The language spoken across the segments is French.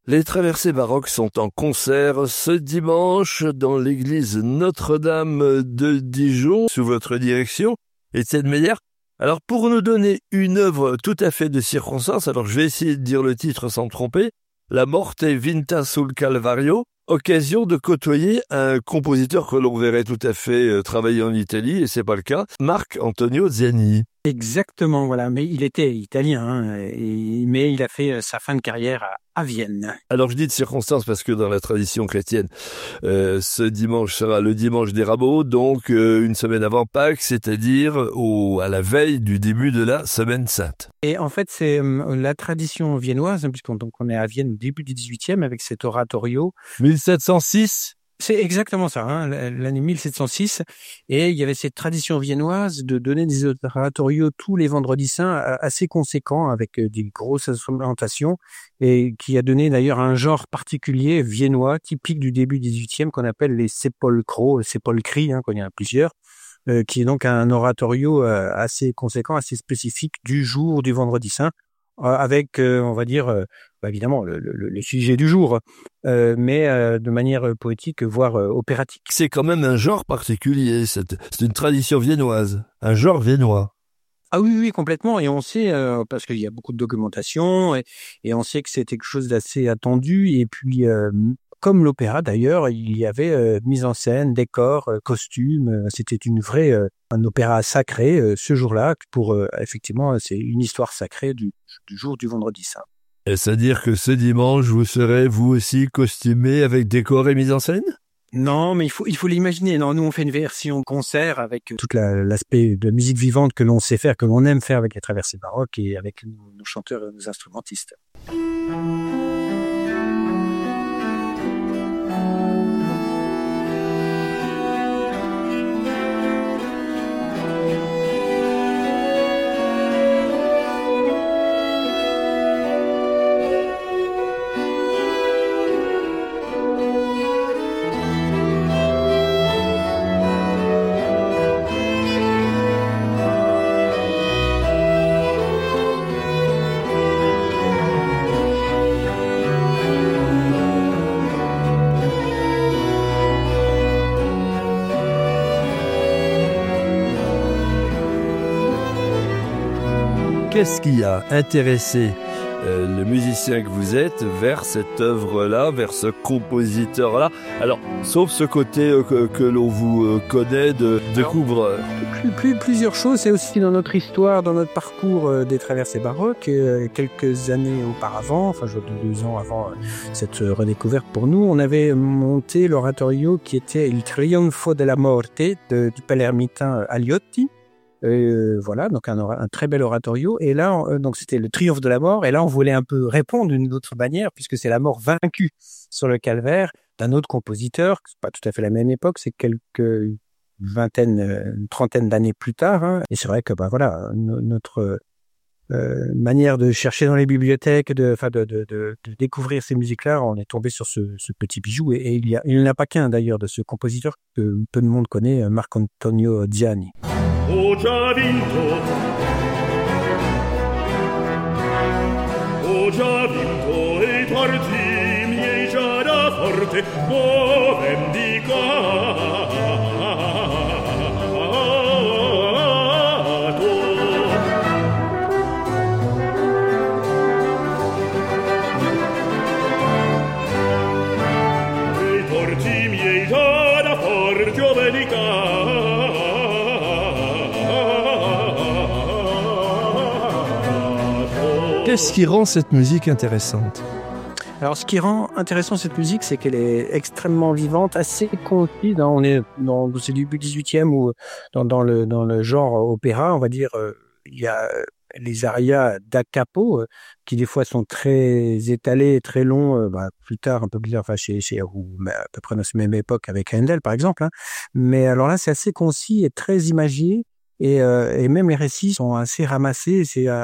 Les traversées baroques sont en concert ce dimanche dans l'église Notre-Dame de Dijon, sous votre direction, Étienne Meyer. Alors, pour nous donner une œuvre tout à fait de circonstance, alors je vais essayer de dire le titre sans me tromper, La Morte Vinta sul Calvario, occasion de côtoyer un compositeur que l'on verrait tout à fait travailler en Italie, et c'est pas le cas, Marc Antonio Ziani. Exactement, voilà. Mais il était italien, mais il a fait sa fin de carrière à Vienne. Alors je dis de circonstance parce que dans la tradition chrétienne, ce dimanche sera le dimanche des rameaux, donc une semaine avant Pâques, c'est-à-dire à la veille du début de la Semaine Sainte. Et en fait, c'est la tradition viennoise, puisqu'on est à Vienne au début du XVIIIe avec cet oratorio. 1706. C'est exactement ça, l'année 1706. Et il y avait cette tradition viennoise de donner des oratorios tous les vendredis saints assez conséquents avec des grosses instrumentations et qui a donné d'ailleurs un genre particulier viennois typique du début du XVIIIe qu'on appelle les sepolcros, sepolcri, qu'il y en a plusieurs, qui est donc un oratorio assez conséquent, assez spécifique du jour du vendredi saint. Avec, on va dire, évidemment, le sujet du jour, mais de manière poétique, voire opératique. C'est quand même un genre particulier, c'est une tradition viennoise, un genre viennois. Ah oui, complètement. Et on sait, parce qu'il y a beaucoup de documentation, et on sait que c'est quelque chose d'assez attendu. Et puis, comme l'opéra d'ailleurs, il y avait mise en scène, décor, costumes. C'était un opéra sacré ce jour-là. Pour effectivement, c'est une histoire sacrée du jour du vendredi saint. Est-ce à dire que ce dimanche, vous serez vous aussi costumé avec décor et mise en scène ? Non, mais il faut l'imaginer. Non, nous on fait une version concert avec tout l'aspect de musique vivante que l'on sait faire, que l'on aime faire avec les traversées baroques et avec nos chanteurs et nos instrumentistes. Qu'est-ce qui a intéressé le musicien que vous êtes vers cette œuvre-là, vers ce compositeur-là? Alors, sauf ce côté que l'on vous connaît de découvreur. Plusieurs choses, c'est aussi dans notre histoire, dans notre parcours des traversées baroques. Quelques années auparavant, 2 ans avant cette redécouverte pour nous, on avait monté l'oratorio qui était Il Trionfo della Morte du palermitain Aliotti. Voilà, donc un très bel oratorio. Et là, donc c'était le triomphe de la mort. Et là, on voulait un peu répondre d'une autre manière, puisque c'est la mort vaincue sur le calvaire d'un autre compositeur. C'est pas tout à fait la même époque, c'est quelques une trentaine d'années plus tard. Et c'est vrai que notre manière de chercher dans les bibliothèques, de découvrir ces musiques-là, on est tombé sur ce petit bijou. Et il n'y en a pas qu'un d'ailleurs de ce compositeur que peu de monde connaît, Marc Antonio Ziani. Ho già vinto e i torti miei già da forte ho vendicato. E i torti miei già da forte ho vendicato. Qu'est-ce qui rend cette musique intéressante ? Alors, ce qui rend intéressant cette musique, c'est qu'elle est extrêmement vivante, assez concise. On est dans ce début 18e ou dans le genre opéra, on va dire. Il y a les arias da capo qui des fois sont très étalés, très longs. Plus tard, un peu plus tard, chez ou à peu près dans cette même époque avec Handel, par exemple. Mais alors là, c'est assez concis et très imagier, et même les récits sont assez ramassés.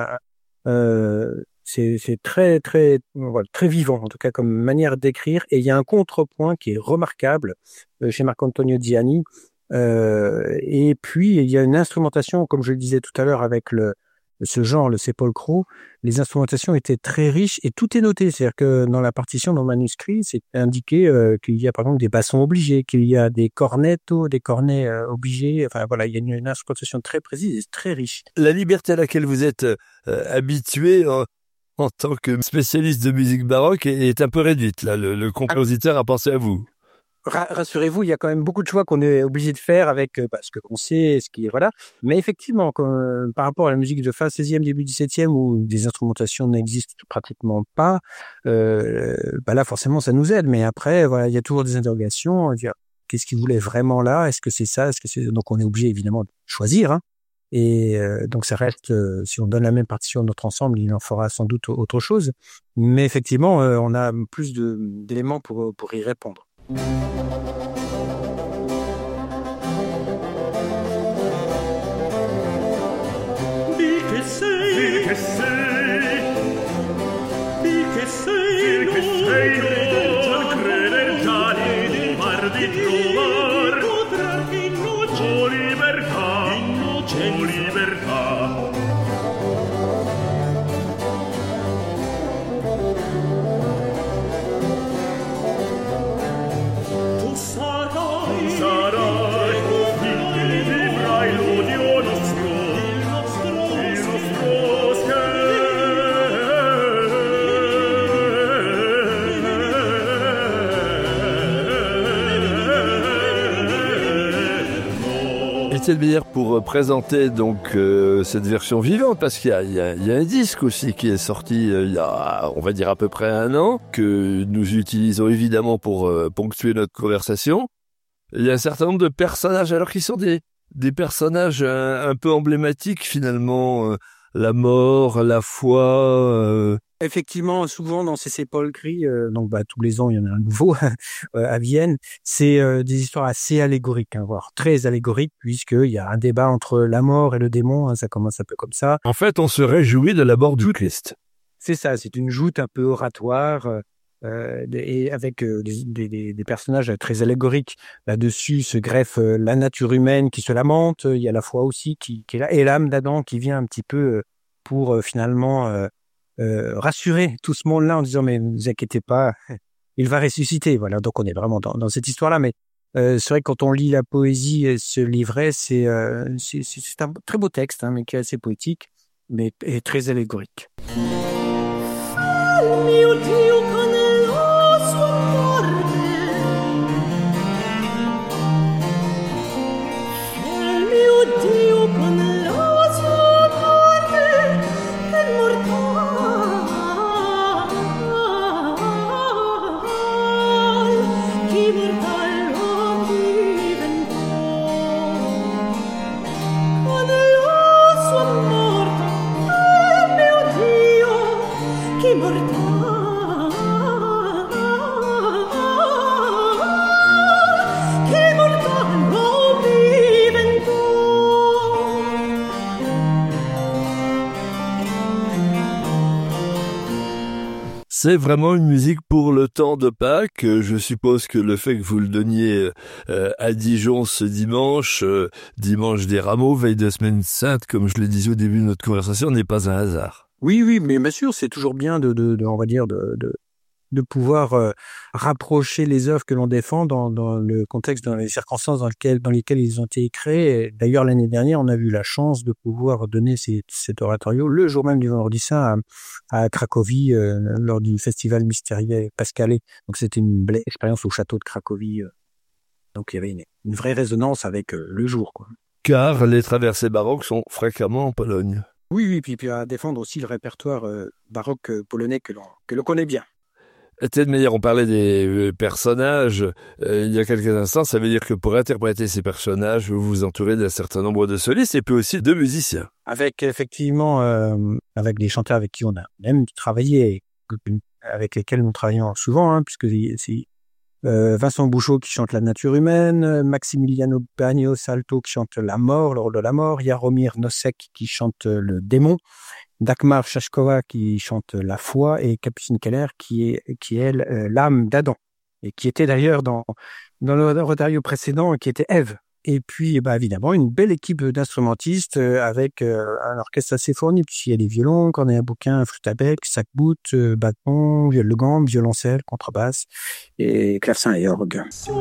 C'est très très vivant en tout cas comme manière d'écrire, et il y a un contrepoint qui est remarquable chez Marc Antonio Ziani, et puis il y a une instrumentation, comme je le disais tout à l'heure, avec ce genre, le sépulcro, les instrumentations étaient très riches et tout est noté. C'est-à-dire que dans la partition, dans le manuscrit, c'est indiqué qu'il y a par exemple des bassons obligés, qu'il y a des cornettos, des cornets obligés. Enfin voilà, il y a une instrumentation très précise et très riche. La liberté à laquelle vous êtes habitué en tant que spécialiste de musique baroque est un peu réduite. Là, le compositeur a pensé à vous. Rassurez-vous, il y a quand même beaucoup de choix qu'on est obligé de faire avec ce que l'on sait, ce qui voilà. Mais effectivement, par rapport à la musique de fin 16e, début 17e, où des instrumentations n'existent pratiquement pas, là forcément ça nous aide. Mais après, voilà, il y a toujours des interrogations. Qu'est-ce qu'il voulait vraiment là? Est-ce que c'est ça? Est-ce que c'est donc on est obligé évidemment de choisir. Hein. Et donc ça reste, si on donne la même partition à notre ensemble, il en fera sans doute autre chose. Mais effectivement, on a plus d'éléments pour y répondre. Étienne Meyer, pour présenter donc cette version vivante, parce qu'il y a un disque aussi qui est sorti il y a, on va dire, à peu près 1 an, que nous utilisons évidemment pour ponctuer notre conversation. Il y a un certain nombre de personnages, alors qu'ils sont des personnages un peu emblématiques finalement, la mort, la foi. Effectivement, souvent dans ces sépulcreries, donc tous les ans il y en a un nouveau à Vienne, c'est des histoires assez allégoriques, voire très allégoriques, puisqu'il y a un débat entre la mort et le démon, ça commence un peu comme ça. En fait, on se réjouit de la mort du Christ. C'est ça, c'est une joute un peu oratoire, et avec des personnages très allégoriques. Là-dessus se greffe la nature humaine qui se lamente, il y a la foi aussi qui est là, et l'âme d'Adam qui vient un petit peu pour finalement rassurer tout ce monde-là en disant mais ne vous inquiétez pas, il va ressusciter. Voilà, donc on est vraiment dans cette histoire-là. Mais c'est vrai que quand on lit la poésie et ce livret, c'est un très beau texte, mais qui est assez poétique, mais et très allégorique. C'est vraiment une musique pour le temps de Pâques. Je suppose que le fait que vous le donniez à Dijon ce dimanche, dimanche des Rameaux, veille de Semaine Sainte, comme je le disais au début de notre conversation, n'est pas un hasard. Oui, mais bien sûr, c'est toujours bien on va dire, de pouvoir rapprocher les œuvres que l'on défend dans le contexte, dans les circonstances dans lesquelles ils ont été créés. D'ailleurs, l'année dernière, on a eu la chance de pouvoir donner cet oratorio le jour même du Vendredi Saint à Cracovie lors du festival Mysteriae Pascale. Donc, c'était une belle expérience au château de Cracovie. Donc, il y avait une vraie résonance avec le jour, quoi. Car les traversées baroques sont fréquemment en Pologne. Oui, puis à défendre aussi le répertoire baroque polonais que l'on connaît bien. Étienne Meyer, on parlait des personnages il y a quelques instants. Ça veut dire que pour interpréter ces personnages, vous vous entourez d'un certain nombre de solistes et puis aussi de musiciens. Avec effectivement, avec des chanteurs avec qui on a même travaillé, avec lesquels nous travaillons souvent, puisque c'est Vincent Bouchot qui chante la nature humaine, Maximiliano Bagnos Alto qui chante la mort, l'ordre de la mort, Jaromir Nosek qui chante le démon, Dagmar Szaszkowa qui chante la foi et Capucine Keller qui est l'âme d'Adam et qui était d'ailleurs dans le rotario précédent qui était Ève. Et puis, évidemment, une belle équipe d'instrumentistes avec un orchestre assez fourni, puisqu'il y a des violons, cornet à bouquin, flûte à bec, sac-bout, bâton, viole de gambe, violoncelle, contrebasse et clavecin et orgue.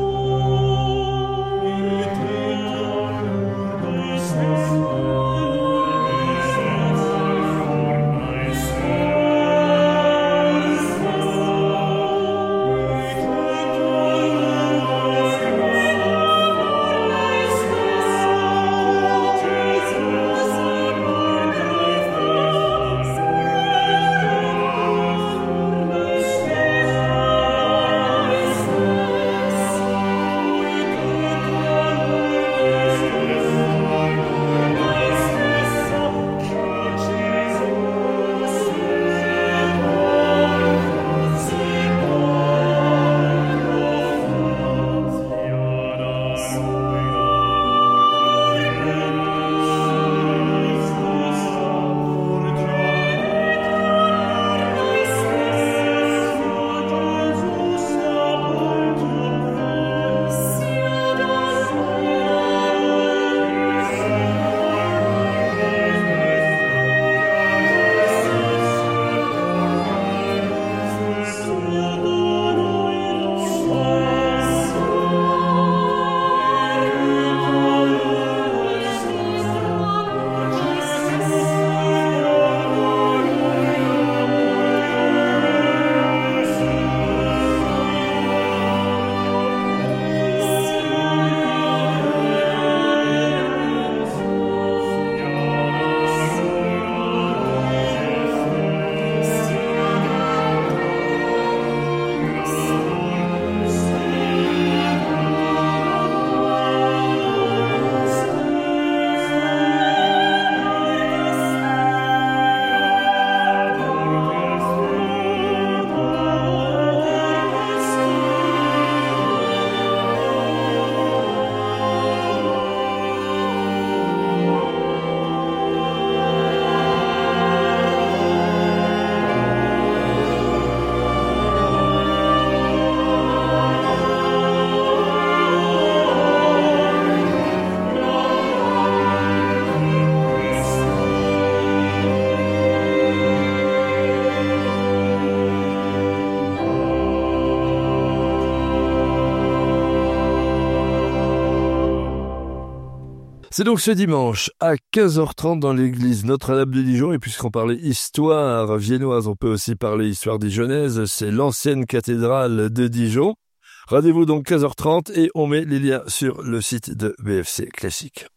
C'est donc ce dimanche à 15h30 dans l'église Notre-Dame de Dijon. Et puisqu'on parlait histoire viennoise, on peut aussi parler histoire dijonnaise. C'est l'ancienne cathédrale de Dijon. Rendez-vous donc 15h30 et on met les liens sur le site de BFC Classique.